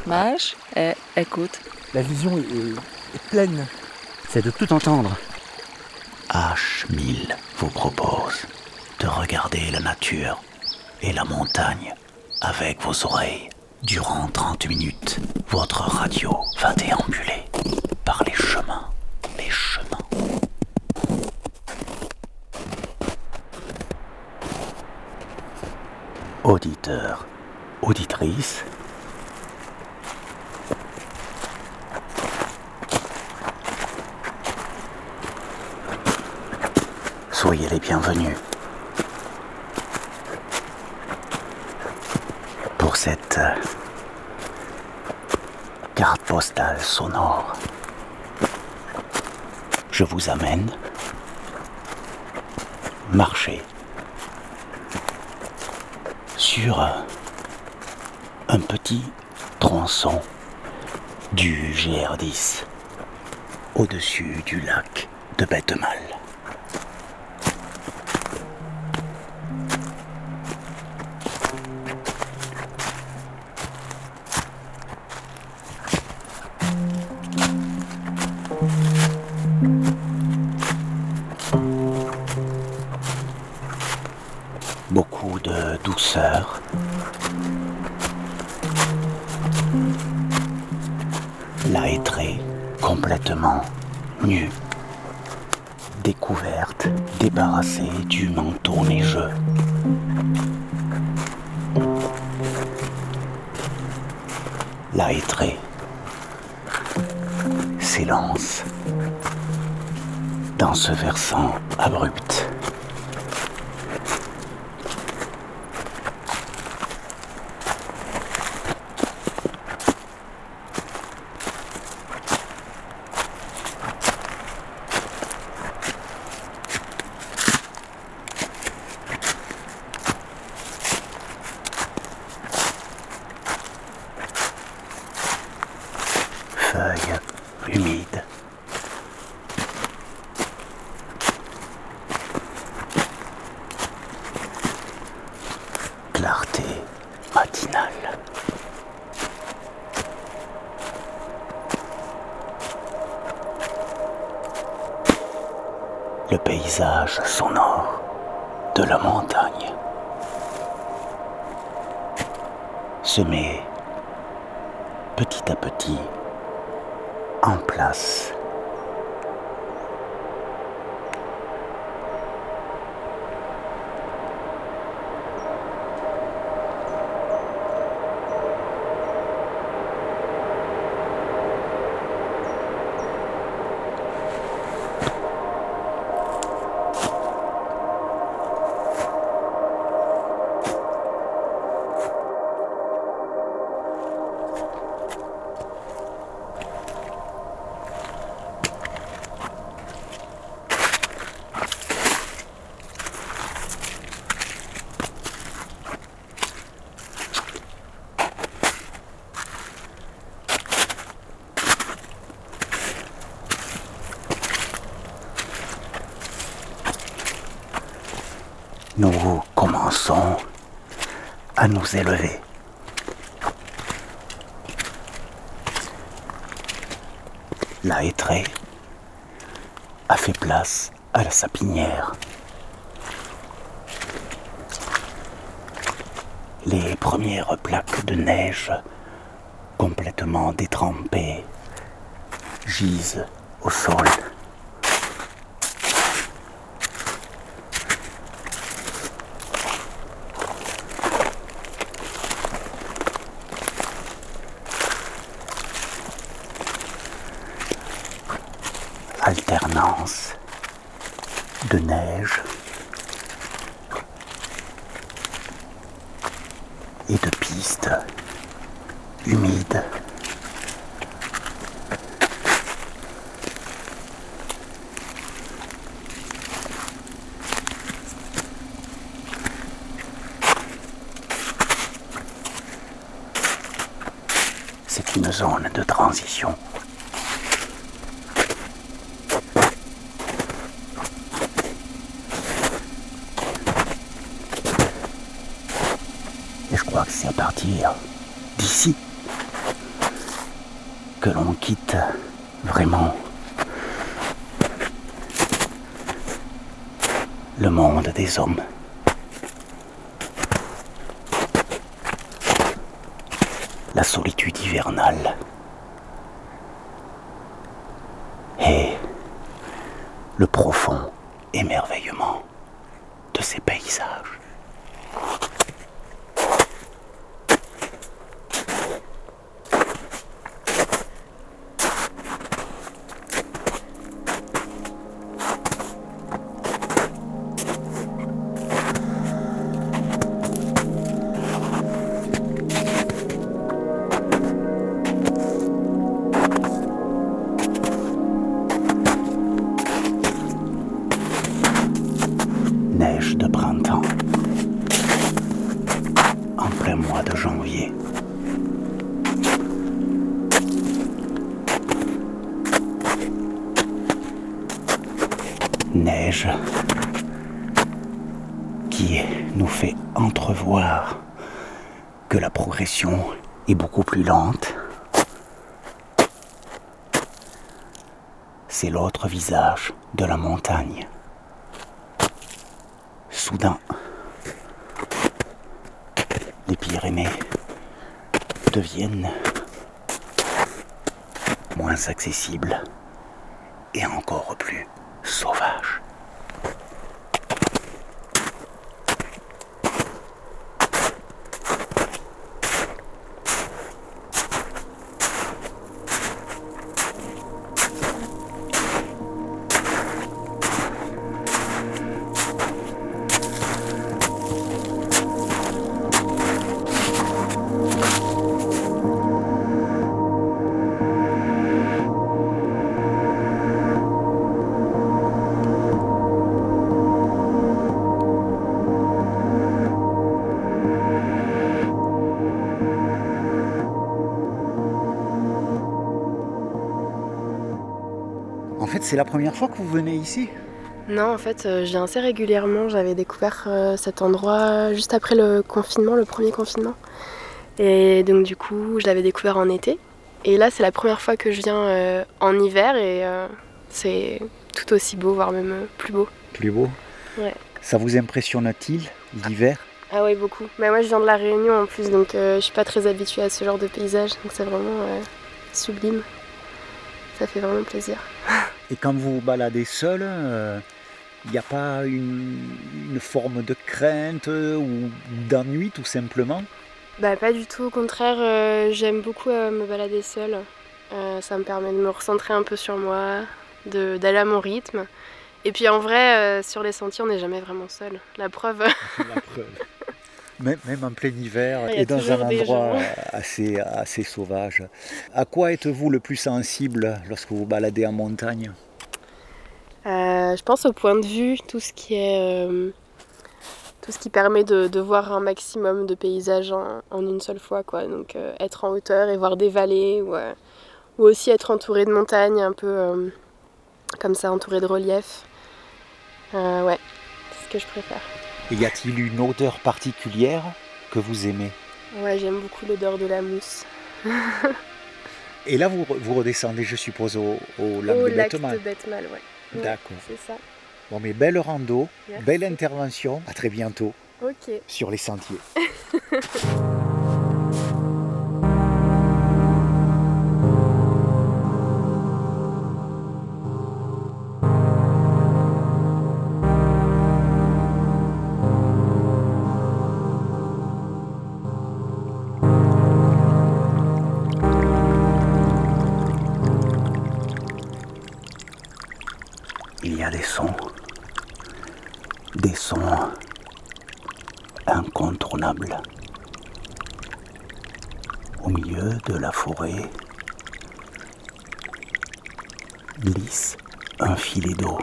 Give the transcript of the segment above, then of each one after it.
Mage et écoute. La vision est pleine. C'est de tout entendre. H1000 vous propose de regarder la nature et la montagne avec vos oreilles. Durant 30 minutes, votre radio va déambuler par les chemins. Auditeurs, auditrices, soyez les bienvenus pour cette carte postale sonore. Je vous amène marcher sur un petit tronçon du GR10 au-dessus du lac de Bettemal. Beaucoup de douceur, la hêtraie complètement nue, découverte, débarrassée du manteau neigeux. La hêtraie s'élance dans ce versant abrupt. Feuilles humides. Clarté matinale. Le paysage sonore de la montagne se met petit à petit en place. Nous commençons à nous élever. La hêtraie a fait place à la sapinière. Les premières plaques de neige complètement détrempées gisent au sol. Alternance de neige et de pistes humides. C'est une zone de transition. Et je crois que c'est à partir d'ici que l'on quitte vraiment le monde des hommes. La solitude hivernale et le profond émerveillement de ces paysages. Neige de printemps, en plein mois de janvier. Neige qui nous fait entrevoir que la progression est beaucoup plus lente. C'est l'autre visage de la montagne. Soudain, les Pyrénées deviennent moins accessibles et encore plus sauvages. En fait, c'est la première fois que vous venez ici? Non, en fait, je viens assez régulièrement. J'avais découvert cet endroit juste après le confinement, le premier confinement. Et donc, du coup, je l'avais découvert en été. Et là, c'est la première fois que je viens en hiver et c'est tout aussi beau, voire même plus beau. Plus beau? Ouais. Ça vous impressionne-t-il, l'hiver? Ah oui, beaucoup. Mais moi, je viens de La Réunion en plus, donc je suis pas très habituée à ce genre de paysage. Donc, c'est vraiment sublime. Ça fait vraiment plaisir. Et quand vous vous baladez seul, il n'y a pas une forme de crainte ou d'ennui tout simplement? Bah pas du tout, au contraire, j'aime beaucoup me balader seule. Ça me permet de me recentrer un peu sur moi, d'aller à mon rythme. Et puis en vrai, sur les sentiers, on n'est jamais vraiment seul. La preuve. La preuve. Même en plein hiver Il y a et dans un toujours des endroit gens. assez sauvage. À quoi êtes-vous le plus sensible lorsque vous baladez en montagne? Je pense au point de vue, tout ce qui permet de voir un maximum de paysages en une seule fois, quoi. Donc être en hauteur et voir des vallées ou aussi être entouré de montagnes, un peu comme ça, entouré de relief. Ouais, c'est ce que je préfère. Et y a-t-il une odeur particulière que vous aimez? Ouais, j'aime beaucoup l'odeur de la mousse. Et là, vous redescendez, je suppose, au lac Au de lac Bettemal. de Bettemal, ouais. Ouais, D'accord. c'est ça. Bon, mais belle rando, Merci. belle intervention. À très bientôt Ok. sur les sentiers. Il y a des sons incontournables. Au milieu de la forêt glisse un filet d'eau.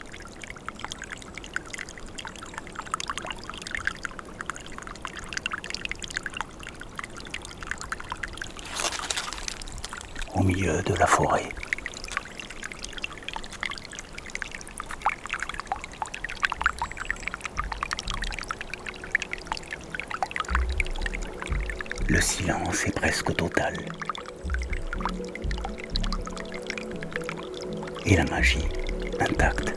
Au milieu de la forêt. Le silence est presque total. et la magie intacte.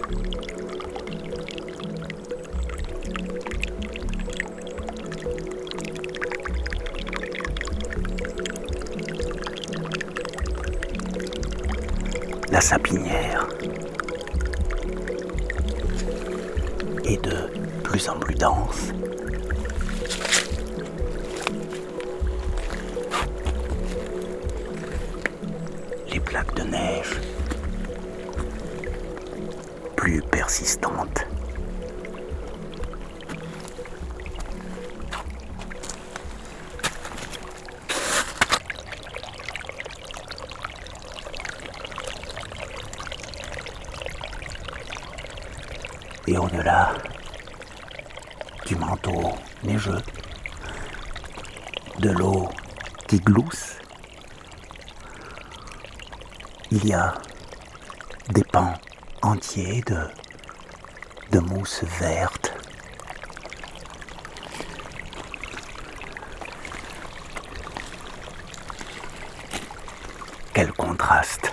La sapinière est de plus en plus dense. Les plaques de neige plus persistantes. Et au-delà du manteau neigeux, de l'eau qui glousse, il y a des pans entiers de mousse verte. Quel contraste!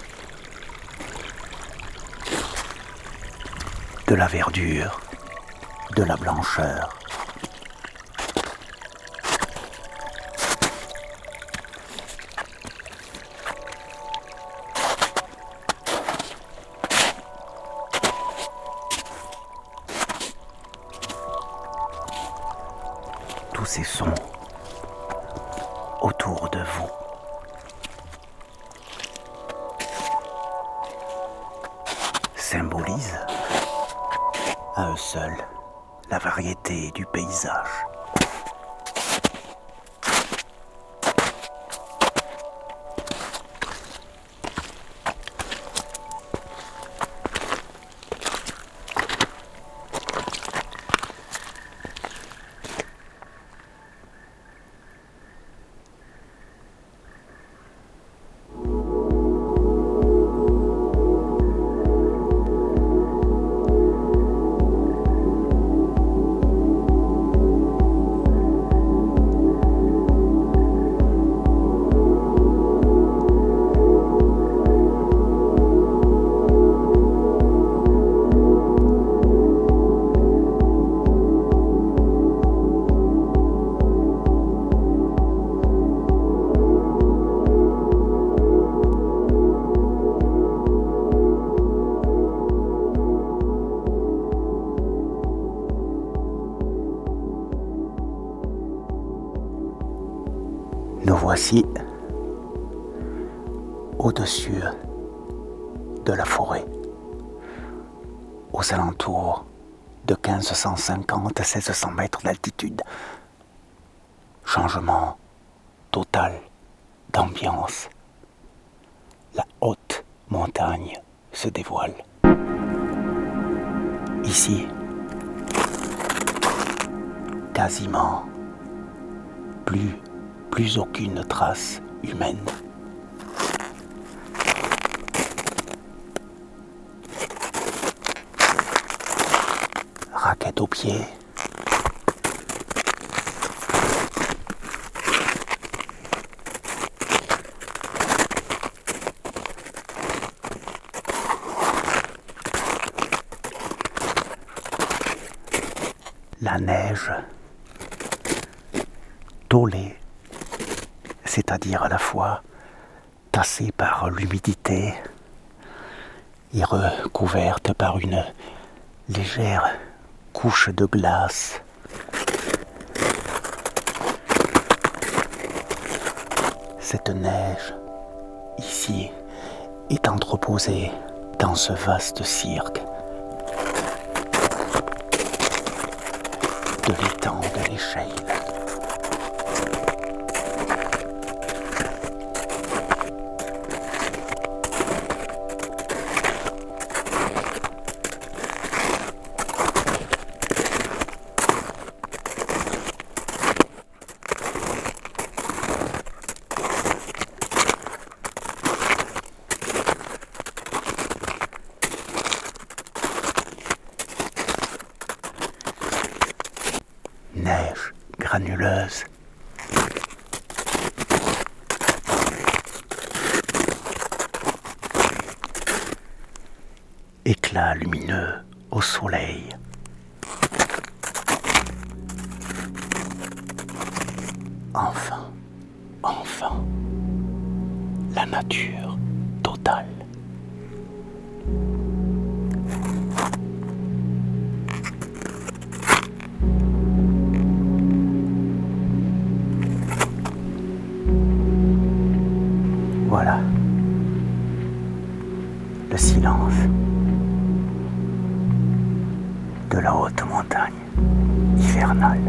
De la verdure, de la blancheur. Tous ces sons autour de vous. Symbolisent à eux seuls la variété du paysage. Nous voici au-dessus de la forêt, aux alentours de 1550 à 1600 mètres d'altitude. Changement total d'ambiance. La haute montagne se dévoile. Ici, quasiment plus aucune trace humaine. Raquette aux pieds. La neige tôlée, c'est-à-dire à la fois tassée par l'humidité et recouverte par une légère couche de glace. Cette neige, ici, est entreposée dans ce vaste cirque de l'étang de l'Échelle. Neige granuleuse. éclat lumineux au soleil. Enfin, la nature totale. Voilà, le silence de la haute montagne hivernale.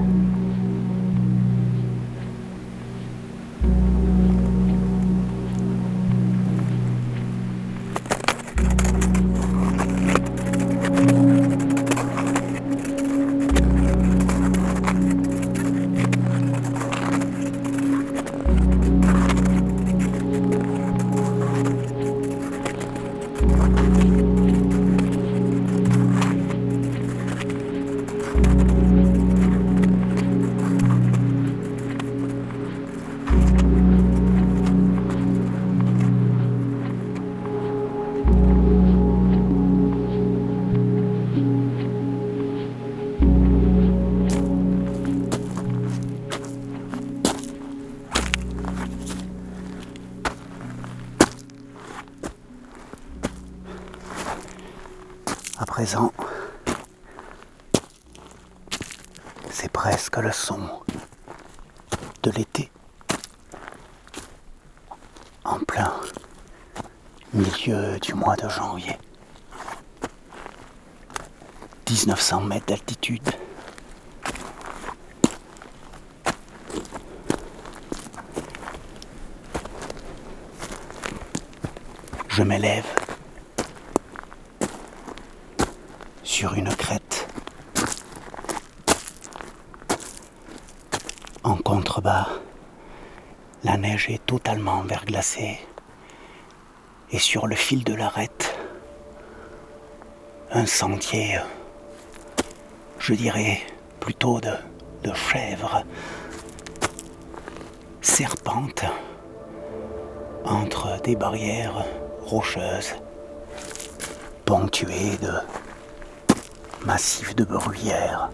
À présent, c'est presque le son de l'été, en plein milieu du mois de janvier. 1900 mètres d'altitude. Je m'élève sur une crête. En contrebas, la neige est totalement verglacée et sur le fil de l'arête, un sentier, je dirais plutôt de chèvre, serpente entre des barrières rocheuses ponctuées de massifs de bruyères.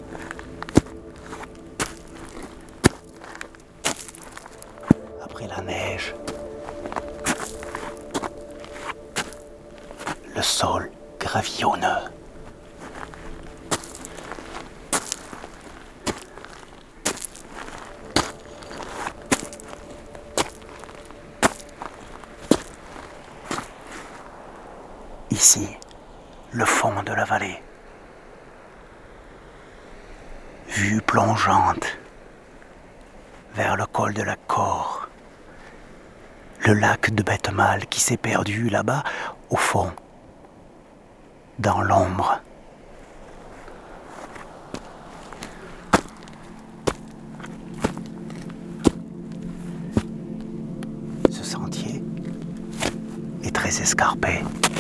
Après la neige, le sol gravillonneux. Ici, le fond de la vallée. Vue plongeante vers le col de la Cor. Le lac de Bettemale qui s'est perdu là-bas, au fond, dans l'ombre. Ce sentier est très escarpé.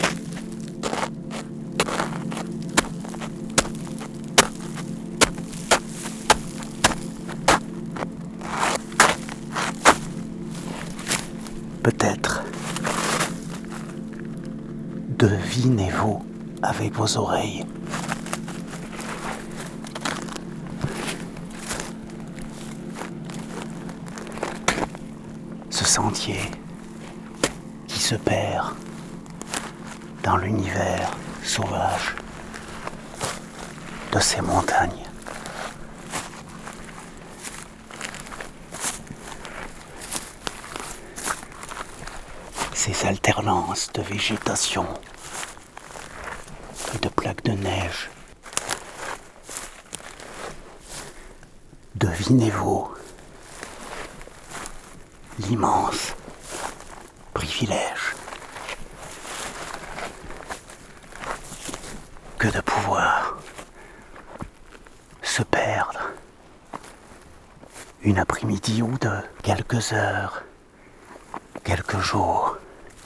Peut-être devinez-vous avec vos oreilles. Ce sentier qui se perd dans l'univers sauvage de ces montagnes. Ces alternances de végétation et de plaques de neige. Devinez-vous l'immense privilège que de pouvoir se perdre une après-midi ou deux, quelques heures, quelques jours,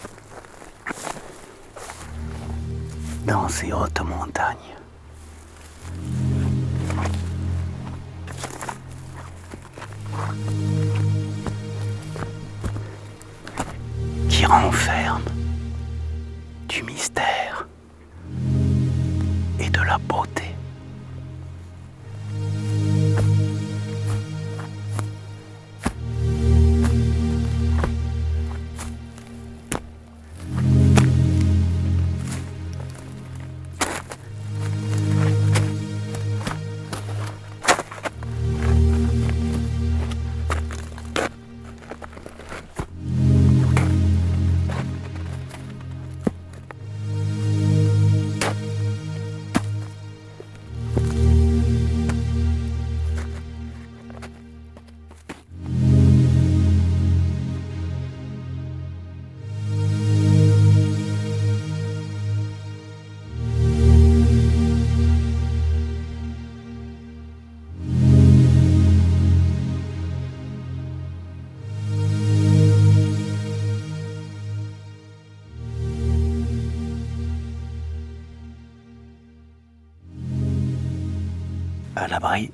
dans ces hautes montagnes. Qui renferment du mystère. à l'abri.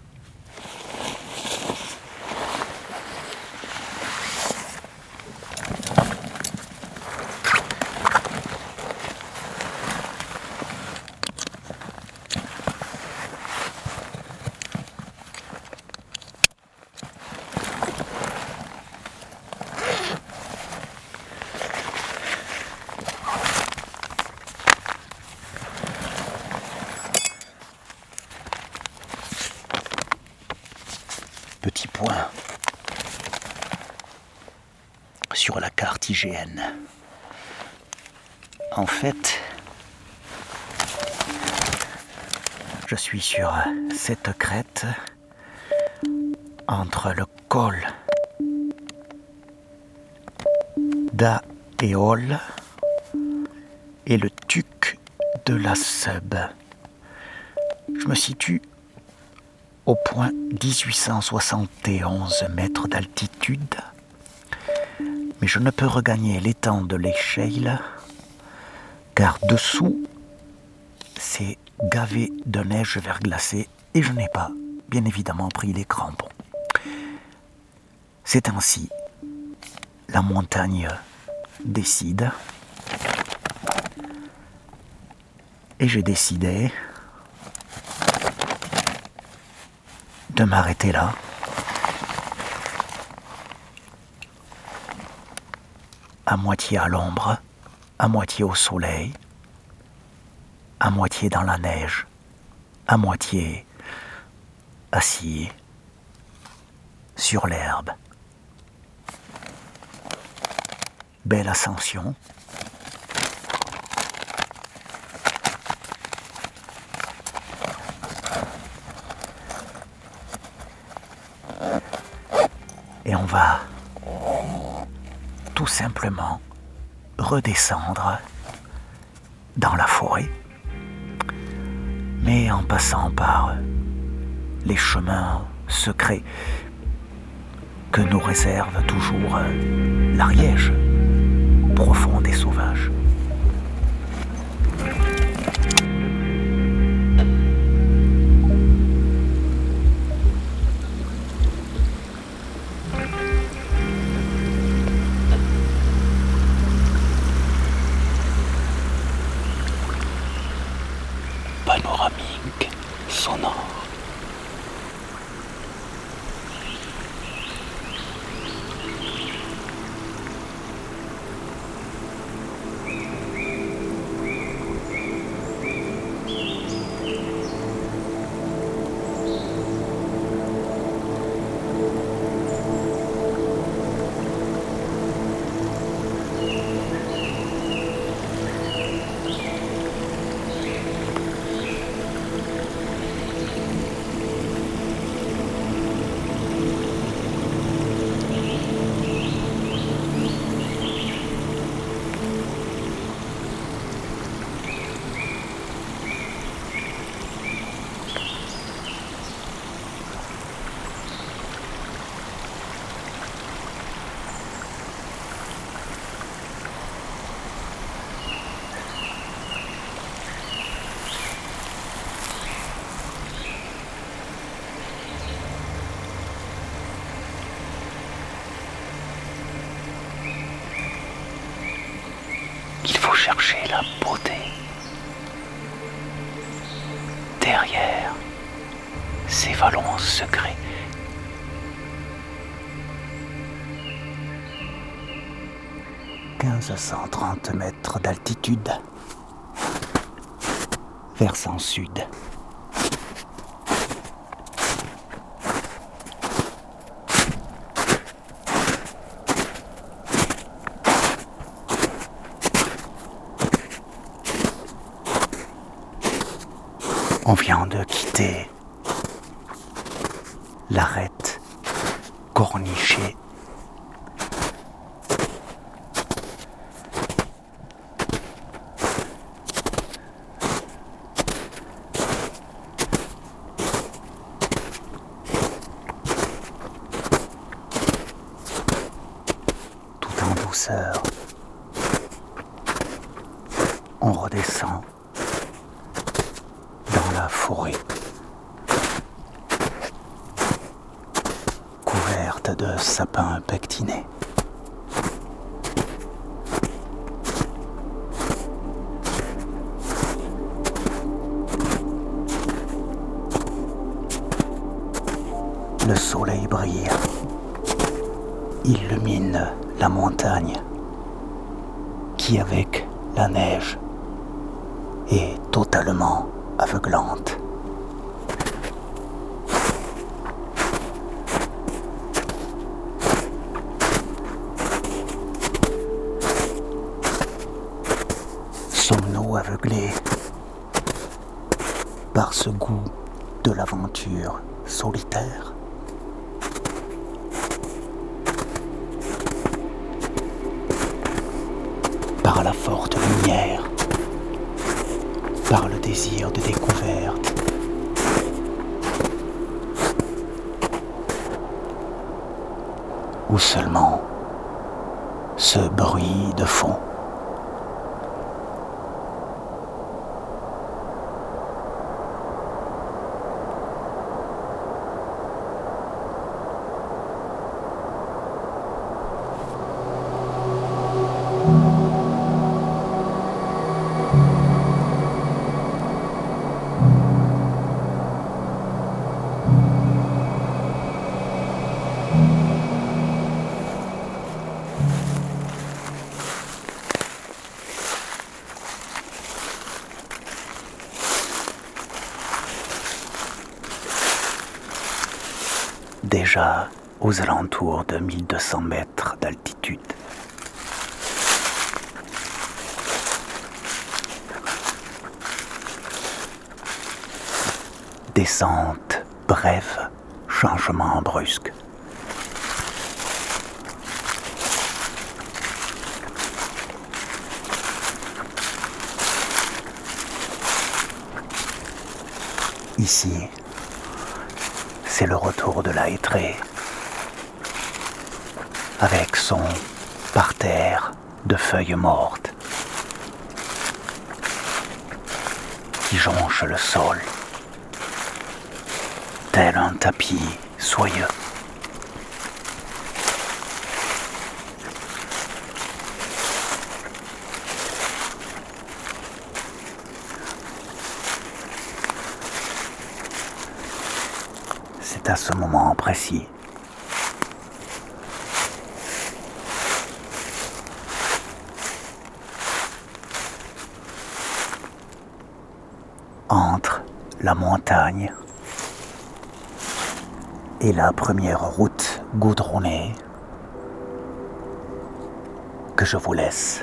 Petit point sur la carte IGN. En fait, je suis sur cette crête entre le col d'Aéole et le tuc de la Sub. Je me situe au point 1871 mètres d'altitude, mais je ne peux regagner l'étang de l'Écheille car dessous, c'est gavé de neige verglacée et je n'ai pas, bien évidemment, pris les crampons. C'est ainsi, la montagne décide et j'ai décidé de m'arrêter là, à moitié à l'ombre, à moitié au soleil, à moitié dans la neige, à moitié assis sur l'herbe. Belle ascension. Et on va tout simplement redescendre dans la forêt, mais en passant par les chemins secrets que nous réserve toujours l'Ariège, profonde et sauvage. Panoramique sonore. Il faut chercher la beauté derrière ces vallons secrets. « 1530 mètres d'altitude, versant sud. On vient de quitter l'arête cornichée. Tout en douceur, on redescend dans la forêt. sorte de sapin pectiné. Le soleil brille, illumine la montagne qui, avec la neige, est totalement aveuglante. Sommes-nous aveuglés par ce goût de l'aventure solitaire ? Par la forte lumière, par le désir de découverte, ou seulement ce bruit de fond. Déjà aux alentours de 1200 mètres d'altitude. Descente brève, changement brusque. Ici, c'est le retour de la Hêtraie, avec son parterre de feuilles mortes qui jonche le sol, tel un tapis soyeux. C'est à ce moment précis entre la montagne et la première route goudronnée que je vous laisse.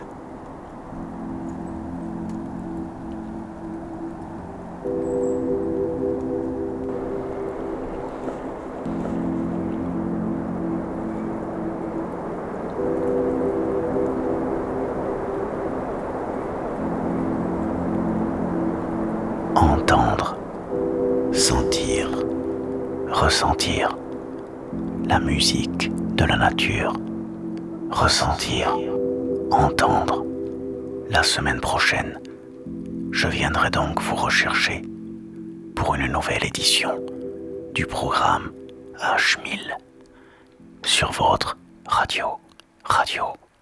Entendre, sentir, ressentir la musique de la nature. Ressentir, entendre. La semaine prochaine, je viendrai donc vous rechercher pour une nouvelle édition du programme H1000 sur votre radio